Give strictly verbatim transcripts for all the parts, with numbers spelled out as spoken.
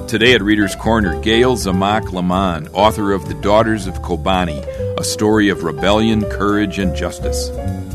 Today at Reader's Corner, Gail Zamak Laman, author of The Daughters of Kobani, a story of rebellion, courage, and justice.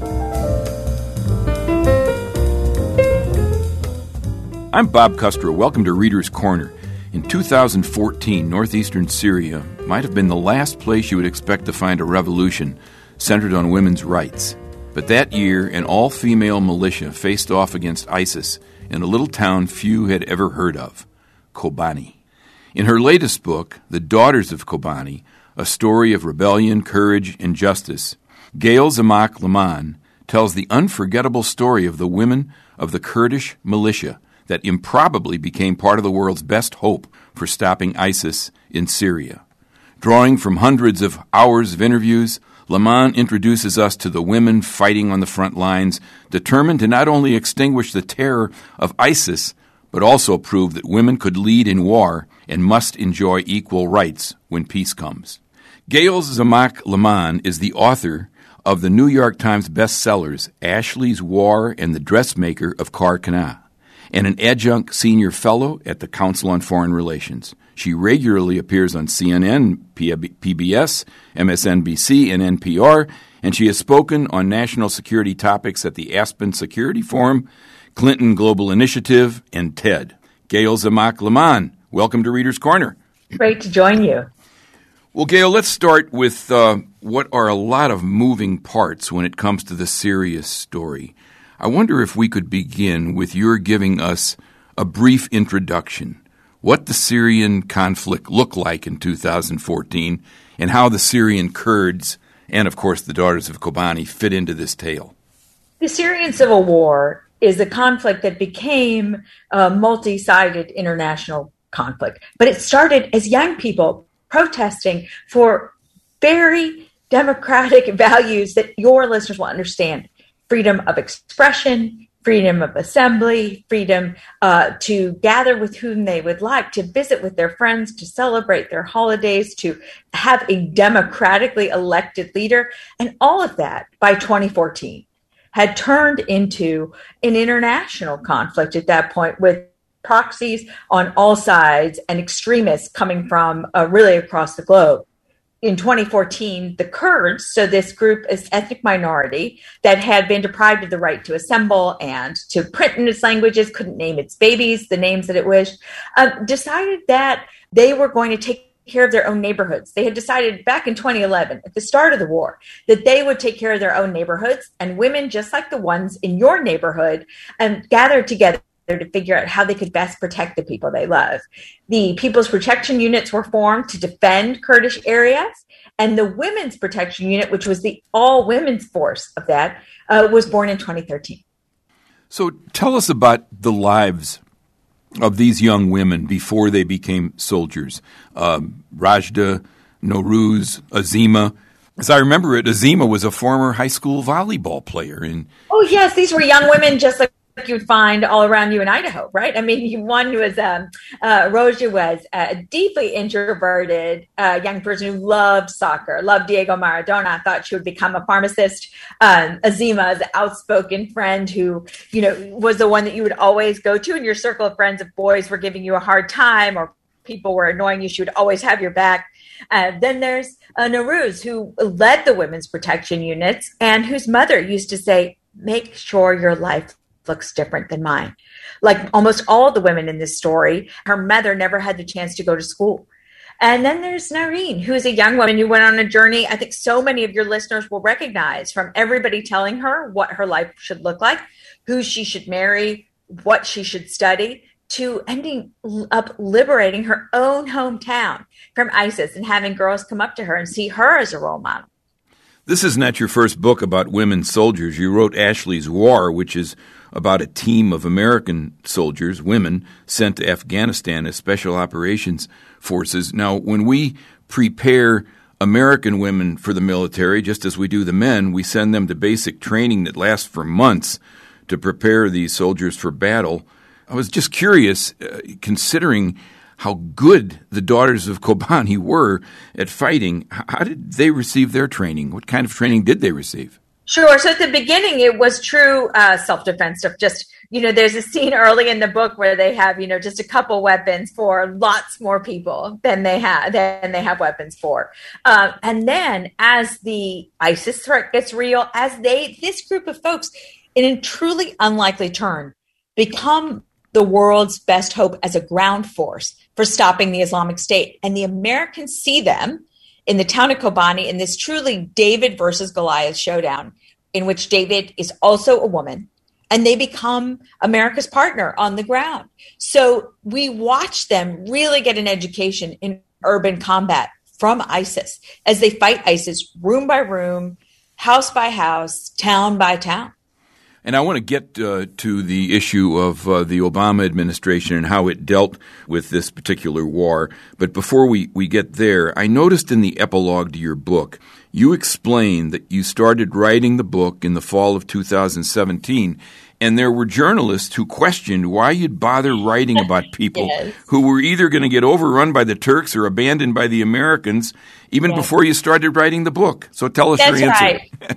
I'm Bob Custro. Welcome to Reader's Corner. In two thousand fourteen, northeastern Syria might have been the last place you would expect to find a revolution centered on women's rights. But that year, an all-female militia faced off against ISIS in a little town few had ever heard of, Kobani. In her latest book, The Daughters of Kobani, a story of rebellion, courage, and justice, Gail Zamak Laman tells the unforgettable story of the women of the Kurdish militia that improbably became part of the world's best hope for stopping ISIS in Syria. Drawing from hundreds of hours of interviews, Laman introduces us to the women fighting on the front lines, determined to not only extinguish the terror of ISIS, but also prove that women could lead in war and must enjoy equal rights when peace comes. Gail Zamak Laman is the author of the New York Times bestsellers Ashley's War and the Dressmaker of Kfar Khaneh, and an adjunct senior fellow at the Council on Foreign Relations. She regularly appears on C N N, P B S, M S N B C, and N P R, and she has spoken on national security topics at the Aspen Security Forum, Clinton Global Initiative, and TED. Gail Zamak Laman, welcome to Reader's Corner. Great to join you. Well, Gail, let's start with uh, what are a lot of moving parts when it comes to the Syria story. I wonder if we could begin with your giving us a brief introduction, what the Syrian conflict looked like in two thousand fourteen, and how the Syrian Kurds and, of course, the Daughters of Kobani fit into this tale. The Syrian civil war is a conflict that became a multi-sided international conflict. But it started as young people protesting for very democratic values that your listeners will understand. Freedom of expression, freedom of assembly, freedom uh, to gather with whom they would like, to visit with their friends, to celebrate their holidays, to have a democratically elected leader. And all of that by twenty fourteen had turned into an international conflict at that point, with proxies on all sides and extremists coming from uh, really across the globe. In twenty fourteen, the Kurds, so this group is ethnic minority that had been deprived of the right to assemble and to print in its languages, couldn't name its babies the names that it wished, uh, decided that they were going to take care of their own neighborhoods. They had decided back in twenty eleven, at the start of the war, that they would take care of their own neighborhoods, and women, just like the ones in your neighborhood, and gathered together to figure out how they could best protect the people they love. The People's Protection Units were formed to defend Kurdish areas, and the Women's Protection Unit, which was the all-women's force of that, uh, was born in twenty thirteen. So tell us about the lives of these young women before they became soldiers. Um, Rajda, Nowruz, Azima. As I remember it, Azima was a former high school volleyball player. And oh, yes, these were young women just like you would find all around you in Idaho, right? I mean, one was, um, uh, Roja was a deeply introverted uh, young person who loved soccer, loved Diego Maradona, thought she would become a pharmacist. Um, Azima is an outspoken friend who, you know, was the one that you would always go to in your circle of friends. If boys were giving you a hard time or people were annoying you, she would always have your back. Uh, then there's uh, Nowruz, who led the Women's Protection Units and whose mother used to say, make sure your life looks different than mine. Like almost all of the women in this story, her mother never had the chance to go to school. And then there's Nareen, who is a young woman who went on a journey I think so many of your listeners will recognize, from everybody telling her what her life should look like, who she should marry, what she should study, to ending up liberating her own hometown from ISIS and having girls come up to her and see her as a role model. This is not your first book about women soldiers. You wrote Ashley's War, which is about a team of American soldiers, women, sent to Afghanistan as special operations forces. Now, when we prepare American women for the military, just as we do the men, we send them to basic training that lasts for months to prepare these soldiers for battle. I was just curious, uh, considering how good the Daughters of Kobani were at fighting, how did they receive their training? What kind of training did they receive? Sure. So at the beginning, it was true uh, self-defense stuff. Just, you know, there's a scene early in the book where they have, you know, just a couple weapons for lots more people than they have than they have weapons for. Um, and then as the ISIS threat gets real, as they this group of folks, in a truly unlikely turn, become the world's best hope as a ground force for stopping the Islamic State. And the Americans see them in the town of Kobani in this truly David versus Goliath showdown, in which David is also a woman, and they become America's partner on the ground. So we watch them really get an education in urban combat from ISIS as they fight ISIS room by room, house by house, town by town. And I want to get uh, to the issue of uh, the Obama administration and how it dealt with this particular war. But before we, we get there, I noticed in the epilogue to your book, you explained that you started writing the book in the fall of two thousand seventeen, and there were journalists who questioned why you'd bother writing about people yes. who were either going to get overrun by the Turks or abandoned by the Americans even yes. before you started writing the book. So tell us That's your answer. Right.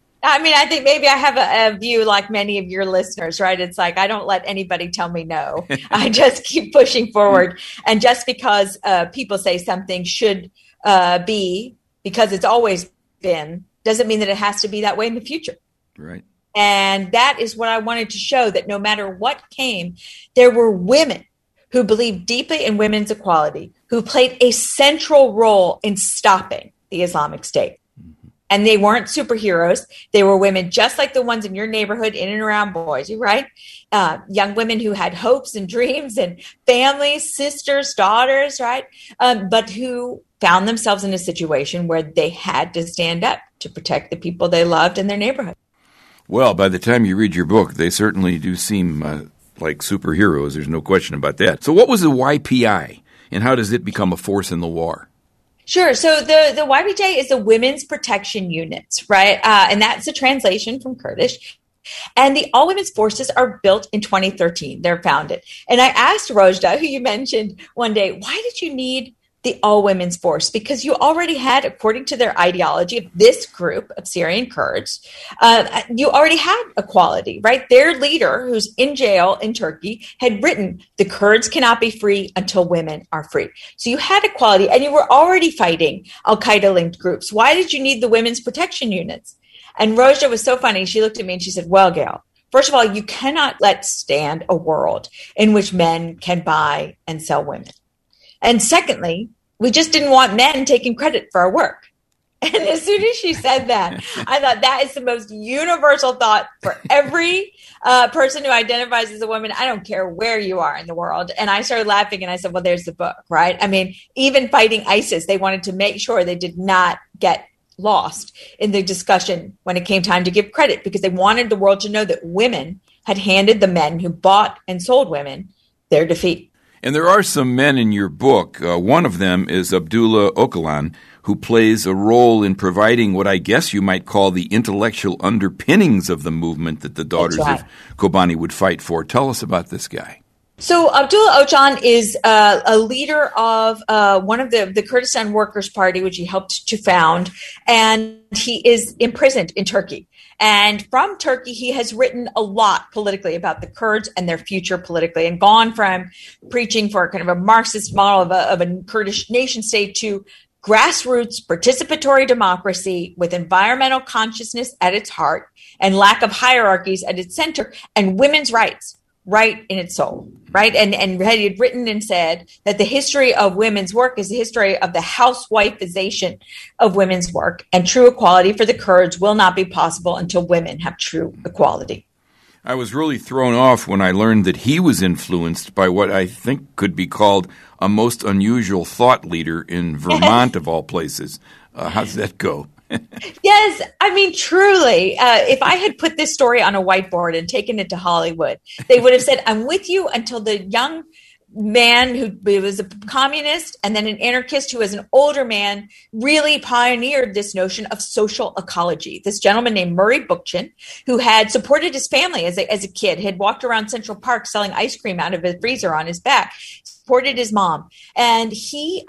I mean, I think maybe I have a, a view like many of your listeners, right? It's like I don't let anybody tell me no. I just keep pushing forward. And just because uh, people say something should uh, be, because it's always been, doesn't mean that it has to be that way in the future. Right. And that is what I wanted to show, that no matter what came, there were women who believed deeply in women's equality, who played a central role in stopping the Islamic State. And they weren't superheroes. They were women just like the ones in your neighborhood, in and around Boise, right? Uh, young women who had hopes and dreams and families, sisters, daughters, right? Um, but who found themselves in a situation where they had to stand up to protect the people they loved in their neighborhood. Well, by the time you read your book, they certainly do seem uh, like superheroes. There's no question about that. So what was the Y P I, and how does it become a force in the war? Sure. So the, the Y P J is the Women's Protection Units, right? Uh, and that's a translation from Kurdish. And the All Women's Forces are built in twenty thirteen. They're founded. And I asked Rojda, who you mentioned one day, why did you need the All Women's Force? Because you already had, according to their ideology of this group of Syrian Kurds, uh, you already had equality, right? Their leader, who's in jail in Turkey, had written, the Kurds cannot be free until women are free. So you had equality, and you were already fighting al-Qaeda-linked groups. Why did you need the Women's Protection Units? And Rojda was so funny. She looked at me and she said, well, Gail, first of all, you cannot let stand a world in which men can buy and sell women. And secondly, we just didn't want men taking credit for our work. And as soon as she said that, I thought that is the most universal thought for every uh, person who identifies as a woman. I don't care where you are in the world. And I started laughing and I said, well, there's the book, right? I mean, even fighting ISIS, they wanted to make sure they did not get lost in the discussion when it came time to give credit, because they wanted the world to know that women had handed the men who bought and sold women their defeat. And there are some men in your book. Uh, one of them is Abdullah Öcalan, who plays a role in providing what I guess you might call the intellectual underpinnings of the movement that the Daughters right. of Kobani would fight for. Tell us about this guy. So Abdullah Öcalan is uh, a leader of uh, one of the, the Kurdistan Workers' Party, which he helped to found, and he is imprisoned in Turkey. And from Turkey, he has written a lot politically about the Kurds and their future politically, and gone from preaching for kind of a Marxist model of a, of a Kurdish nation state to grassroots participatory democracy with environmental consciousness at its heart and lack of hierarchies at its center, and women's rights right in its soul, right? And and he had written and said that the history of women's work is the history of the housewifeization of women's work, and true equality for the Kurds will not be possible until women have true equality. I was really thrown off when I learned that he was influenced by what I think could be called a most unusual thought leader in Vermont, of all places. Uh, how's that go? Yes, I mean, truly, uh, if I had put this story on a whiteboard and taken it to Hollywood, they would have said, I'm with you until the young man who was a communist and then an anarchist who was an older man really pioneered this notion of social ecology. This gentleman named Murray Bookchin, who had supported his family as a, as a kid, had walked around Central Park selling ice cream out of a freezer on his back, supported his mom. And he uh,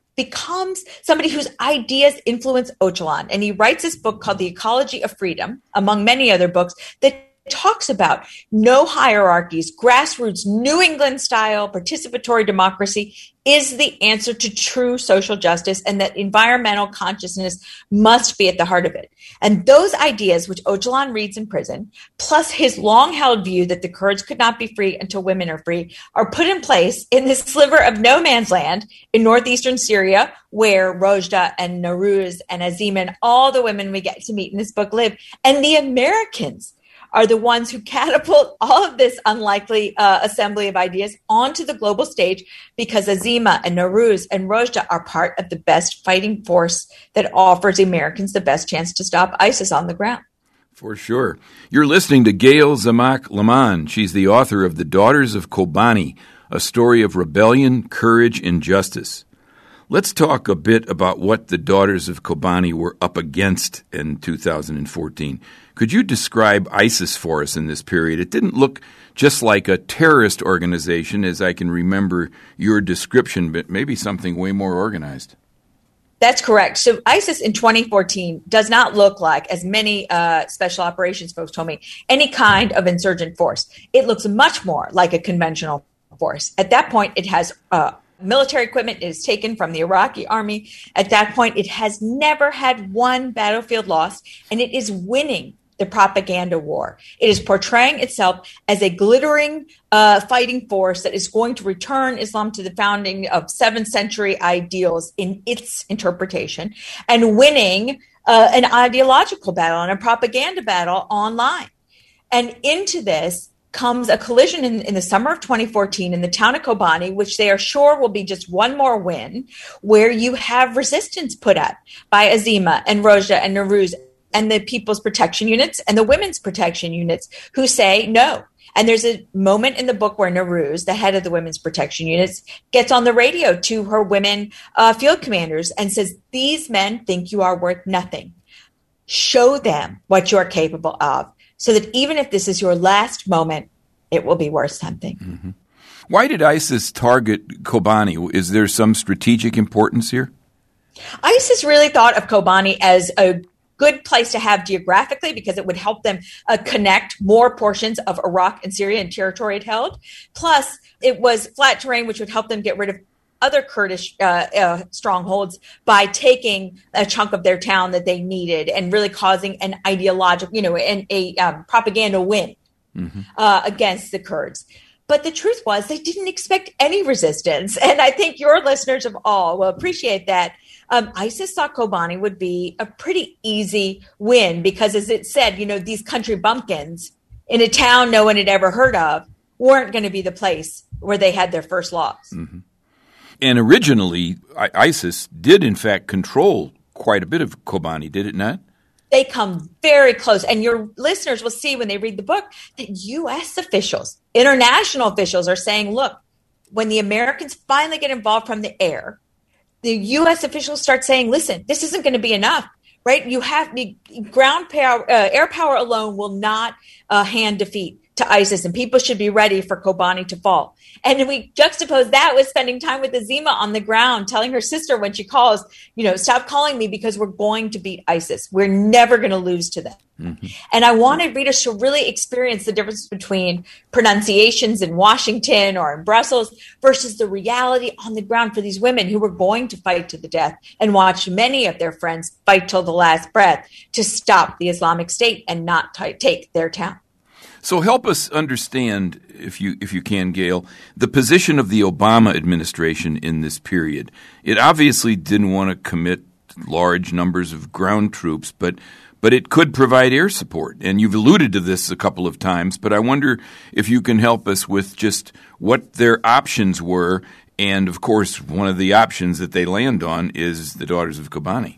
becomes somebody whose ideas influence Öcalan. And he writes this book called The Ecology of Freedom, among many other books, that talks about no hierarchies, grassroots, New England style participatory democracy is the answer to true social justice, and that environmental consciousness must be at the heart of it. And those ideas, which Öcalan reads in prison, plus his long-held view that the Kurds could not be free until women are free, are put in place in this sliver of no man's land in northeastern Syria, where Rojda and Nowruz and Azima and all the women we get to meet in this book live. And the Americans are the ones who catapult all of this unlikely uh, assembly of ideas onto the global stage, because Azima and Nowruz and Rojda are part of the best fighting force that offers the Americans the best chance to stop ISIS on the ground. For sure. You're listening to Gail Zamak Laman. She's the author of The Daughters of Kobani, a story of rebellion, courage, and justice. Let's talk a bit about what the Daughters of Kobani were up against in two thousand fourteen. Could you describe ISIS for us in this period? It didn't look just like a terrorist organization, as I can remember your description, but maybe something way more organized. That's correct. So ISIS in twenty fourteen does not look like, as many uh, special operations folks told me, any kind of insurgent force. It looks much more like a conventional force. At that point, it has uh, military equipment is taken from the Iraqi army. At that point, it has never had one battlefield lost, and it is winning the propaganda war. It is portraying itself as a glittering uh, fighting force that is going to return Islam to the founding of seventh century ideals in its interpretation, and winning uh, an ideological battle and a propaganda battle online. And into this comes a collision in, in the summer of twenty fourteen in the town of Kobani, which they are sure will be just one more win, where you have resistance put up by Azima and Rojda and Nowruz and the People's Protection Units and the Women's Protection Units, who say no. And there's a moment in the book where Nowruz, the head of the Women's Protection Units, gets on the radio to her women uh, field commanders and says, these men think you are worth nothing. Show them what you're capable of, so that even if this is your last moment, it will be worth something. Mm-hmm. Why did ISIS target Kobani? Is there some strategic importance here? ISIS really thought of Kobani as a good place to have geographically, because it would help them uh, connect more portions of Iraq and Syria and territory it held. Plus, it was flat terrain, which would help them get rid of other Kurdish uh, uh, strongholds by taking a chunk of their town that they needed and really causing an ideological, you know, an, a um, propaganda win mm-hmm. uh, against the Kurds. But the truth was they didn't expect any resistance. And I think your listeners of all will appreciate that. Um, ISIS thought Kobani would be a pretty easy win because, as it said, you know, these country bumpkins in a town no one had ever heard of weren't going to be the place where they had their first loss. Mm-hmm. And originally, ISIS did, in fact, control quite a bit of Kobani, did it not? They come very close. And your listeners will see when they read the book that U S officials, international officials are saying, look, when the Americans finally get involved from the air, the U S officials start saying, listen, this isn't going to be enough, right? You have the ground power, uh, air power alone will not uh, hand defeat to ISIS, and people should be ready for Kobani to fall. And we juxtapose that with spending time with Azima on the ground, telling her sister when she calls, you know, stop calling me because we're going to beat ISIS. We're never going to lose to them. Mm-hmm. And I wanted readers to really experience the difference between pronunciations in Washington or in Brussels versus the reality on the ground for these women who were going to fight to the death and watch many of their friends fight till the last breath to stop the Islamic State and not t- take their town. So help us understand, if you if you can, Gail, the position of the Obama administration in this period. It obviously didn't want to commit large numbers of ground troops, but but it could provide air support. And you've alluded to this a couple of times, but I wonder if you can help us with just what their options were. And, of course, one of the options that they land on is the Daughters of Kobani.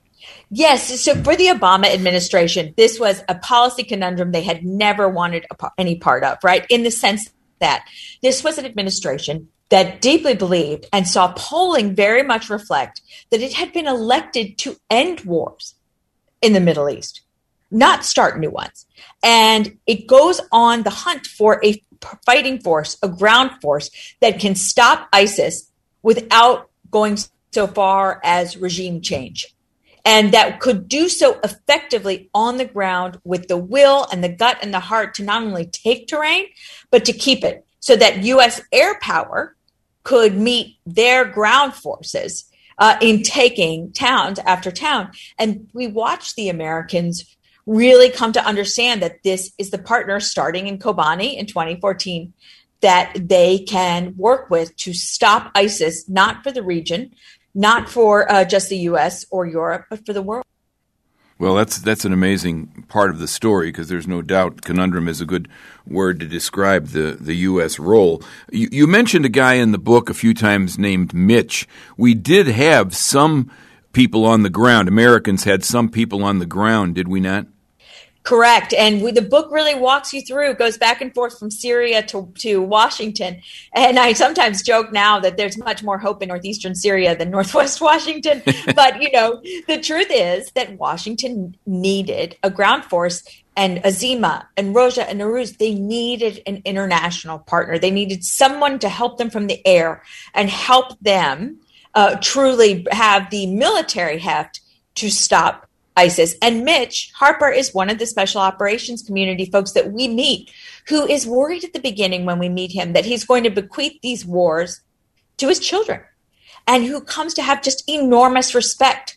Yes. So for the Obama administration, this was a policy conundrum they had never wanted any part of, right? In the sense that this was an administration that deeply believed and saw polling very much reflect that it had been elected to end wars in the Middle East, not start new ones. And it goes on the hunt for a fighting force, a ground force that can stop ISIS without going so far as regime change, and that could do so effectively on the ground with the will and the gut and the heart to not only take terrain, but to keep it, so that U S air power could meet their ground forces uh, in taking towns after town. And we watched the Americans really come to understand that this is the partner starting in Kobani in twenty fourteen that they can work with to stop ISIS, not for the region, not for uh, just the U S or Europe, but for the world. Well, that's that's an amazing part of the story, because there's no doubt conundrum is a good word to describe the, the U S role. You, you mentioned a guy in the book a few times named Mitch. We did have some people on the ground. Americans had some people on the ground, did we not? Correct. And we, the book really walks you through, goes back and forth from Syria to, to Washington. And I sometimes joke now that there's much more hope in northeastern Syria than northwest Washington. But, you know, the truth is that Washington needed a ground force, and Azima and Roja and Nowruz, they needed an international partner. They needed someone to help them from the air and help them uh, truly have the military heft to stop ISIS. And Mitch Harper is one of the special operations community folks that we meet, who is worried at the beginning when we meet him that he's going to bequeath these wars to his children, and who comes to have just enormous respect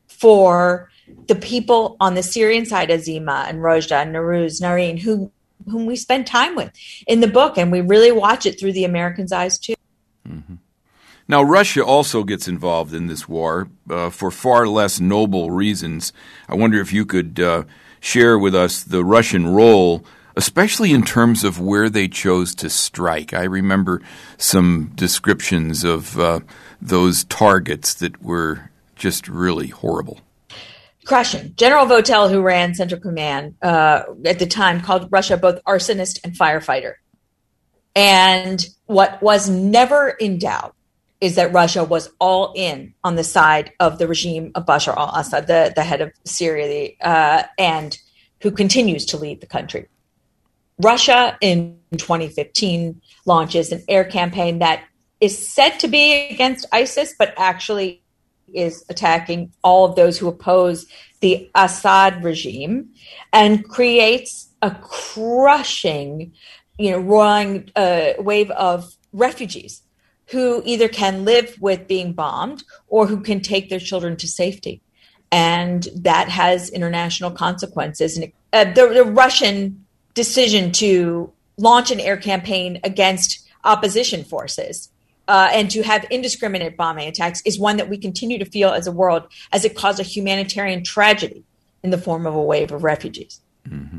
for the people on the Syrian side, Azima and Roja and Nowruz, Nareen, who, whom we spend time with in the book, and we really watch it through the Americans' eyes too. Mm-hmm. Now, Russia also gets involved in this war uh, for far less noble reasons. I wonder if you could uh, share with us the Russian role, especially in terms of where they chose to strike. I remember some descriptions of uh, those targets that were just really horrible. Crushing. General Votel, who ran Central Command uh, at the time, called Russia both arsonist and firefighter. And what was never in doubt is that Russia was all in on the side of the regime of Bashar al-Assad, the, the head of Syria, the, uh, and who continues to lead the country. Russia in twenty fifteen launches an air campaign that is said to be against ISIS, but actually is attacking all of those who oppose the Assad regime, and creates a crushing, you know, roaring uh, wave of refugees who either can live with being bombed or who can take their children to safety. And that has international consequences. And uh, the, the Russian decision to launch an air campaign against opposition forces uh, and to have indiscriminate bombing attacks is one that we continue to feel as a world, as it caused a humanitarian tragedy in the form of a wave of refugees. Mm-hmm.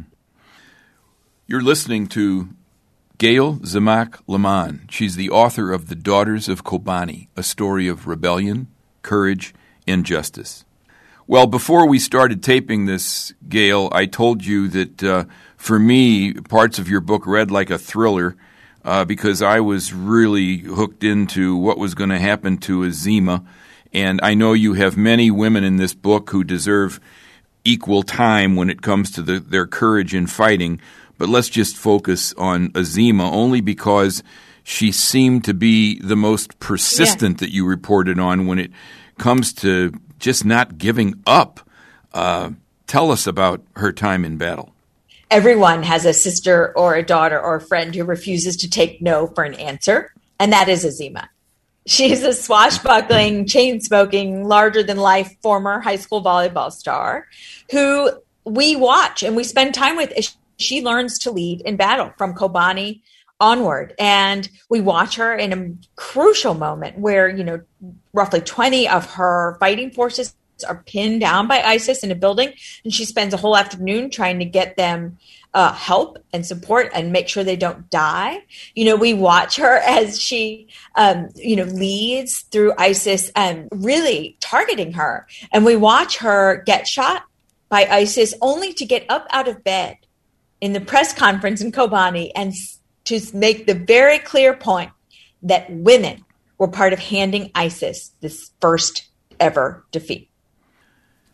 You're listening to Gail Zimak Leman. She's the author of The Daughters of Kobani, a story of rebellion, courage, and justice. Well, before we started taping this, Gail, I told you that uh, for me, parts of your book read like a thriller uh, because I was really hooked into what was going to happen to Azima. And I know you have many women in this book who deserve equal time when it comes to the, their courage in fighting. But let's just focus on Azima, only because she seemed to be the most persistent yeah. that you reported on when it comes to just not giving up. Uh, tell us about her time in battle. Everyone has a sister or a daughter or a friend who refuses to take no for an answer, and that is Azima. She's a swashbuckling, chain-smoking, larger-than-life former high school volleyball star who we watch and we spend time with as she learns to lead in battle from Kobani onward. And we watch her in a crucial moment where, you know, roughly twenty of her fighting forces are pinned down by ISIS in a building. And she spends a whole afternoon trying to get them uh, help and support and make sure they don't die. You know, we watch her as she, um, you know, leads through ISIS and really targeting her. And we watch her get shot by ISIS only to get up out of bed in the press conference in Kobani and to make the very clear point that women were part of handing ISIS this first ever defeat.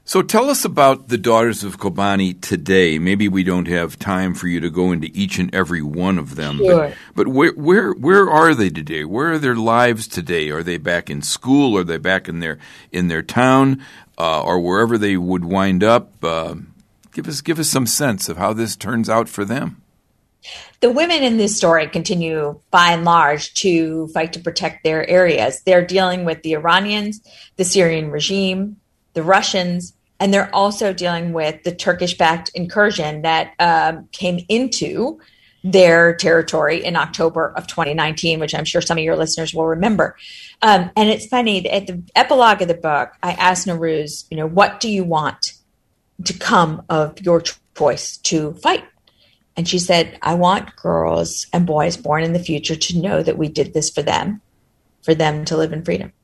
So tell us about the Daughters of Kobani today. Maybe we don't have time for you to go into each and every one of them. Sure. But, but where, where where are they today? Where are their lives today? Are they back in school? Are they back in their in their town, uh, or wherever they would wind up? Uh, give us give us some sense of how this turns out for them. The women in this story continue, by and large, to fight to protect their areas. They're dealing with the Iranians, the Syrian regime, the Russians, and they're also dealing with the Turkish-backed incursion that um, came into their territory in October of twenty nineteen, which I'm sure some of your listeners will remember. Um, and it's funny, at the epilogue of the book, I asked Nowruz, you know, what do you want to come of your choice to fight? And she said, I want girls and boys born in the future to know that we did this for them, for them to live in freedom.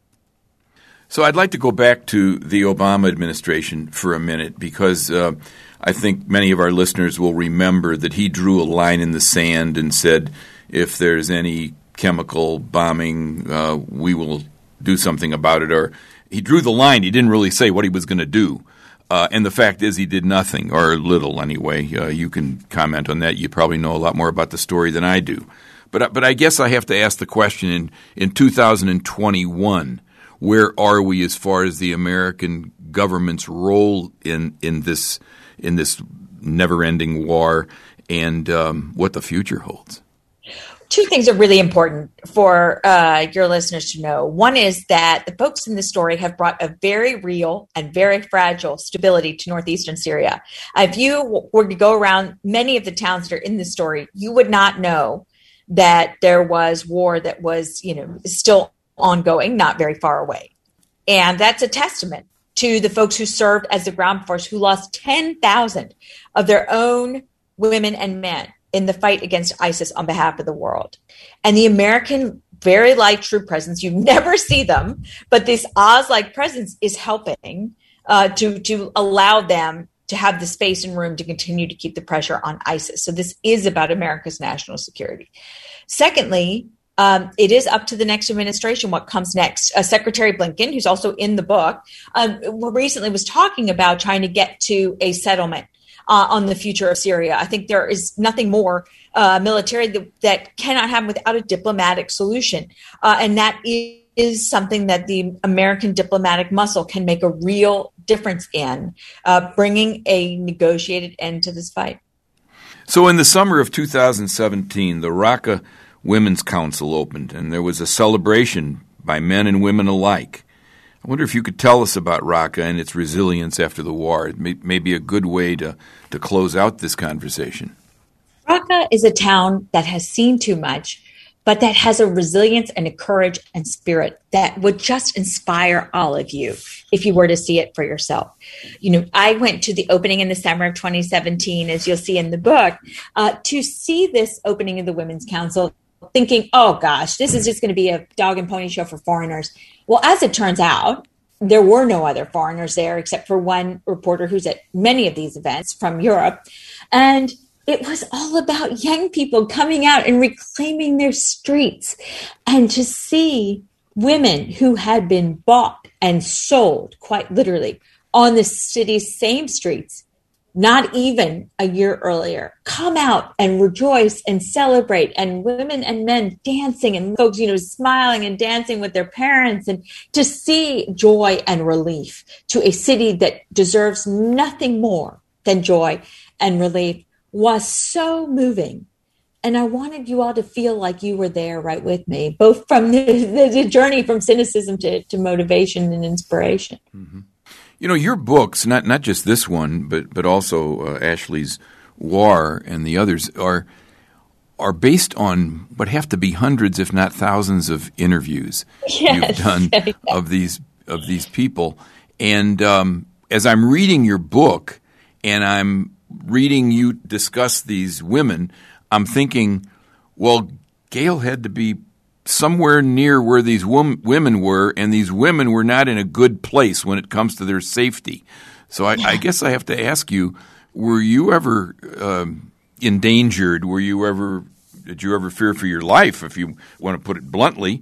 So I'd like to go back to the Obama administration for a minute, because uh, I think many of our listeners will remember that he drew a line in the sand and said, if there's any chemical bombing, uh, we will do something about it. Or he drew the line. He didn't really say what he was going to do. Uh, and the fact is he did nothing, or little anyway. Uh, you can comment on that. You probably know a lot more about the story than I do. But but I guess I have to ask the question, in, in two thousand twenty-one, where are we as far as the American government's role in, in this in this never-ending war, and um, what the future holds? Two things are really important for uh, your listeners to know. One is that the folks in this story have brought a very real and very fragile stability to northeastern Syria. If you were to go around many of the towns that are in this story, you would not know that there was war that was, you know, still ongoing, not very far away. And that's a testament to the folks who served as the ground force, who lost ten thousand of their own women and men in the fight against ISIS on behalf of the world. And the American very light troop presence, you never see them, but this Oz-like presence is helping uh, to, to allow them to have the space and room to continue to keep the pressure on ISIS. So this is about America's national security. Secondly, um, it is up to the next administration what comes next. Uh, Secretary Blinken, who's also in the book, um, recently was talking about trying to get to a settlement Uh, on the future of Syria. I think there is nothing more uh, military that, that cannot happen without a diplomatic solution. Uh, and that is, is something that the American diplomatic muscle can make a real difference in, uh, bringing a negotiated end to this fight. So in the summer of two thousand seventeen, the Raqqa Women's Council opened, and there was a celebration by men and women alike. I wonder if you could tell us about Raqqa and its resilience after the war. It may, may be a good way to, to close out this conversation. Raqqa is a town that has seen too much, but that has a resilience and a courage and spirit that would just inspire all of you if you were to see it for yourself. You know, I went to the opening in the summer of twenty seventeen, as you'll see in the book, uh, to see this opening of the Women's Council, thinking, oh gosh, this is just going to be a dog and pony show for foreigners. Well, as it turns out, there were no other foreigners there except for one reporter who's at many of these events from Europe. And it was all about young people coming out and reclaiming their streets, and to see women who had been bought and sold, quite literally, on the city's same streets, not even a year earlier, come out and rejoice and celebrate, and women and men dancing, and folks, you know, smiling and dancing with their parents, and to see joy and relief to a city that deserves nothing more than joy and relief was so moving. And I wanted you all to feel like you were there right with me, both from the, the, the journey from cynicism to, to motivation and inspiration. Mm-hmm. You know, your books, not not just this one, but but also uh, Ashley's War and the others, are are based on what have to be hundreds, if not thousands, of interviews yes. you've done of these of these people. And um, as I'm reading your book and I'm reading you discuss these women, I'm thinking, well, Gail had to be somewhere near where these wom- women were, and these women were not in a good place when it comes to their safety. So I, yeah. I guess I have to ask you, were you ever um, endangered? Were you ever, did you ever fear for your life, if you want to put it bluntly,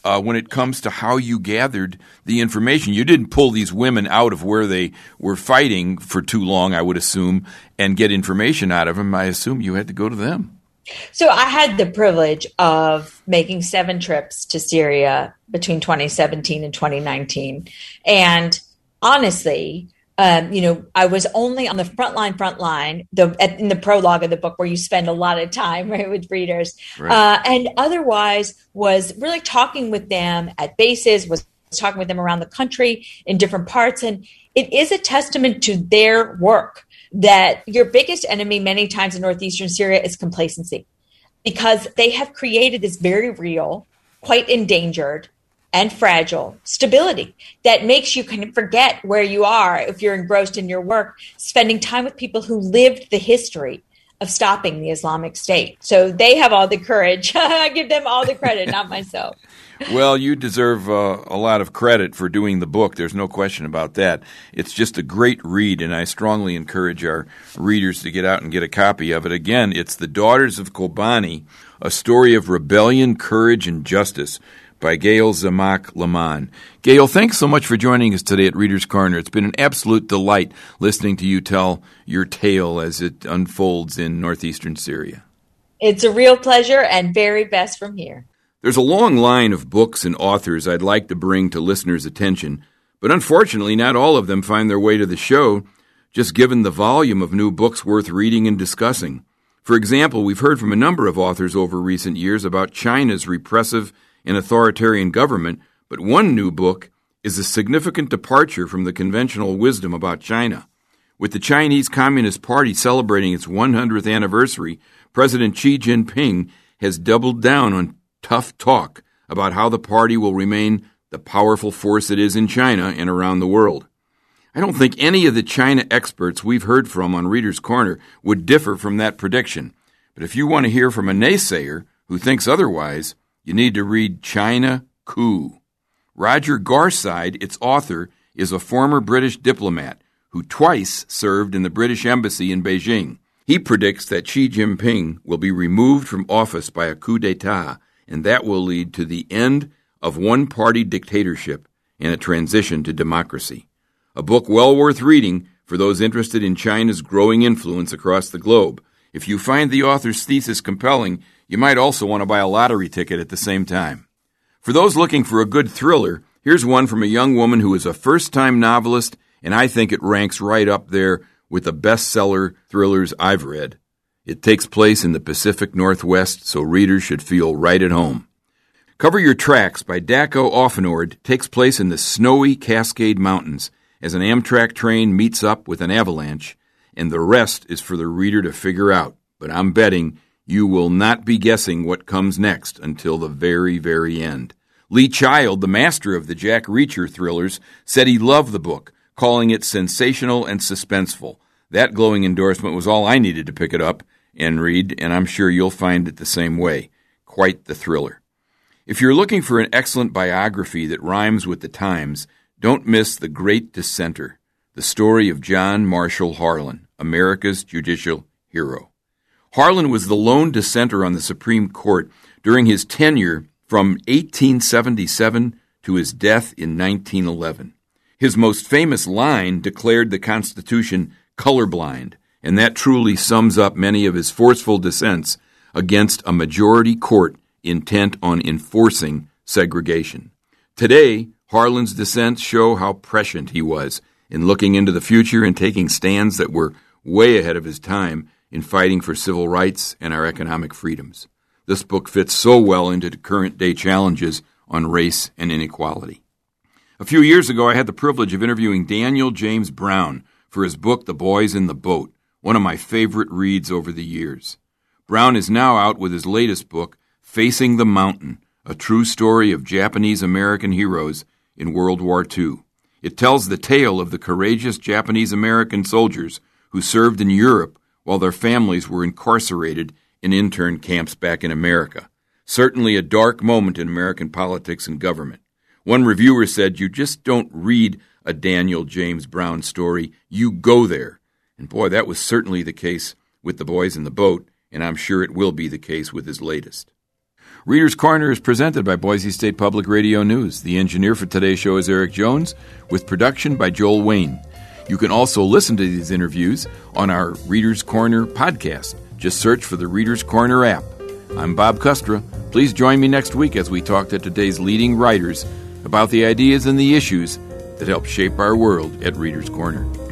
uh, when it comes to how you gathered the information. You didn't pull these women out of where they were fighting for too long, I would assume, and get information out of them. I assume you had to go to them. So I had the privilege of making seven trips to Syria between twenty seventeen and twenty nineteen. And honestly, um, you know, I was only on the front line, front line, the, at, in the prologue of the book where you spend a lot of time, right, with readers. Right. Uh, and otherwise was really talking with them at bases, was talking with them around the country in different parts. And it is a testament to their work that your biggest enemy many times in northeastern Syria is complacency, because they have created this very real, quite endangered and fragile stability that makes you kind of forget where you are if you're engrossed in your work, spending time with people who lived the history of stopping the Islamic State. So they have all the courage. I give them all the credit, not myself. Well, you deserve uh, a lot of credit for doing the book. There's no question about that. It's just a great read, and I strongly encourage our readers to get out and get a copy of it. Again, it's The Daughters of Kobani, A Story of Rebellion, Courage, and Justice by Gail Zamak Laman. Gail, thanks so much for joining us today at Reader's Corner. It's been an absolute delight listening to you tell your tale as it unfolds in northeastern Syria. It's a real pleasure, and very best from here. There's a long line of books and authors I'd like to bring to listeners' attention, but unfortunately not all of them find their way to the show, just given the volume of new books worth reading and discussing. For example, we've heard from a number of authors over recent years about China's repressive and authoritarian government, but one new book is a significant departure from the conventional wisdom about China. With the Chinese Communist Party celebrating its one hundredth anniversary, President Xi Jinping has doubled down on tough talk about how the party will remain the powerful force it is in China and around the world. I don't think any of the China experts we've heard from on Reader's Corner would differ from that prediction. But if you want to hear from a naysayer who thinks otherwise, you need to read China Coup. Roger Garside, its author, is a former British diplomat who twice served in the British embassy in Beijing. He predicts that Xi Jinping will be removed from office by a coup d'etat, and that will lead to the end of one-party dictatorship and a transition to democracy. A book well worth reading for those interested in China's growing influence across the globe. If you find the author's thesis compelling, you might also want to buy a lottery ticket at the same time. For those looking for a good thriller, here's one from a young woman who is a first-time novelist, and I think it ranks right up there with the bestseller thrillers I've read. It takes place in the Pacific Northwest, so readers should feel right at home. Cover Your Tracks by Daco Offenord takes place in the snowy Cascade Mountains as an Amtrak train meets up with an avalanche, and the rest is for the reader to figure out. But I'm betting you will not be guessing what comes next until the very, very end. Lee Child, the master of the Jack Reacher thrillers, said he loved the book, calling it sensational and suspenseful. That glowing endorsement was all I needed to pick it up and read, and I'm sure you'll find it the same way. Quite the thriller. If you're looking for an excellent biography that rhymes with the times, don't miss The Great Dissenter, the story of John Marshall Harlan, America's judicial hero. Harlan was the lone dissenter on the Supreme Court during his tenure from eighteen seventy-seven to his death in nineteen eleven. His most famous line declared the Constitution colorblind, and that truly sums up many of his forceful dissents against a majority court intent on enforcing segregation. Today, Harlan's dissents show how prescient he was in looking into the future and taking stands that were way ahead of his time in fighting for civil rights and our economic freedoms. This book fits so well into the current-day challenges on race and inequality. A few years ago, I had the privilege of interviewing Daniel James Brown for his book, The Boys in the Boat, one of my favorite reads over the years. Brown is now out with his latest book, Facing the Mountain, a true story of Japanese-American heroes in World War Two. It tells the tale of the courageous Japanese-American soldiers who served in Europe while their families were incarcerated in intern camps back in America. Certainly a dark moment in American politics and government. One reviewer said, "You just don't read a Daniel James Brown story, you go there." And boy, that was certainly the case with The Boys in the Boat, and I'm sure it will be the case with his latest. Reader's Corner is presented by Boise State Public Radio News. The engineer for today's show is Eric Jones, with production by Joel Wayne. You can also listen to these interviews on our Reader's Corner podcast. Just search for the Reader's Corner app. I'm Bob Kustra. Please join me next week as we talk to today's leading writers about the ideas and the issues that help shape our world at Reader's Corner.